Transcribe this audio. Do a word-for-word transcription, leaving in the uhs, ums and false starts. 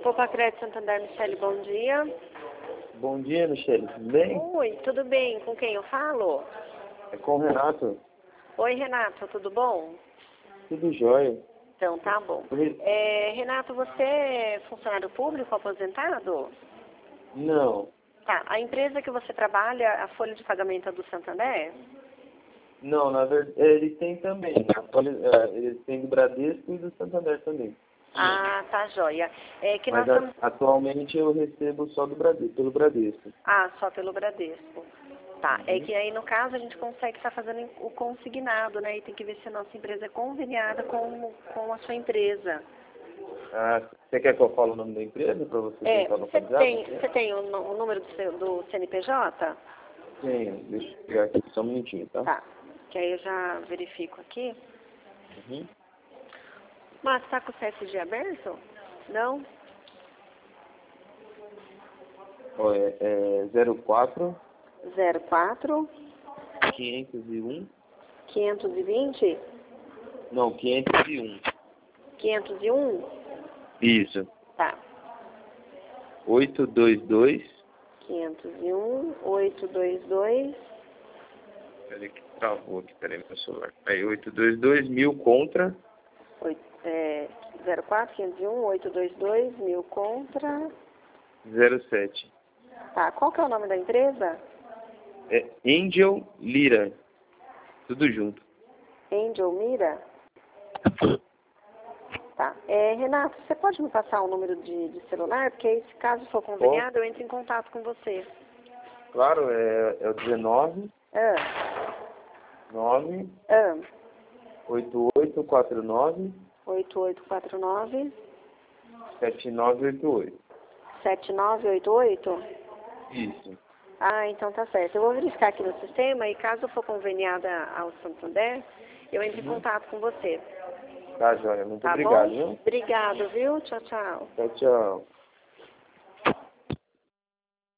Poupa Crédito Santander, Michele, bom dia. Bom dia, Michele, tudo bem? Oi, tudo bem? Com quem eu falo? É com o Renato. Oi, Renato, tudo bom? Tudo jóia. Então, tá bom. Oi. É, Renato, você é funcionário público aposentado? Não, Tá, a empresa que você trabalha, a folha de pagamento é do Santander? não, na verdade, eles têm também. né? Eles têm do Bradesco e do Santander também. Ah, tá joia. É que nós Mas a- estamos... atualmente eu recebo só do Bradesco, pelo Bradesco. Ah, só pelo Bradesco. Tá, é Uhum. que aí no caso a gente consegue estar fazendo o consignado, né? E tem que ver se a nossa empresa é conveniada com, com a sua empresa. Ah, você quer que eu fale o nome da empresa para você É, tentar você localizar? tem, você tem o, nu- o número do, seu, do C N P J? Tenho, deixa eu pegar aqui só um minutinho, tá? Tá, que aí eu já verifico aqui. Uhum. Mas tá com o C S G aberto? Não? Ó, é, é zero quatro, zero quatro, quinhentos e um, quinhentos e vinte, não, quinhentos e um. quinhentos e um? Isso. Tá. oito dois dois. quinhentos e um, oitocentos e vinte e dois. Peraí que travou aqui, peraí meu celular. Aí, oitocentos e vinte e dois mil contra Oito- é, zero quatro, quinhentos e um, oitocentos e vinte e dois, mil contra. zero sete. Tá, qual que é o nome da empresa? É Angel Lira. Tudo junto. Angel Mira? Tá. É, Renato, você pode me passar o número de, de celular? Porque aí, se caso for conveniado, eu entro em contato com você. Claro, é, é o dezenove, Ah, nove, ah, oito oito quatro nove, oito oito quatro nove, sete nove oito oito. sete nove oito oito? Isso. Ah, então tá certo. Eu vou verificar aqui no sistema e caso for conveniada ao Santander, eu entro em Uhum. contato com você. Tá, joia. Muito Tá obrigado, bom? viu? Obrigado, viu? Tchau, tchau. Tchau, tchau.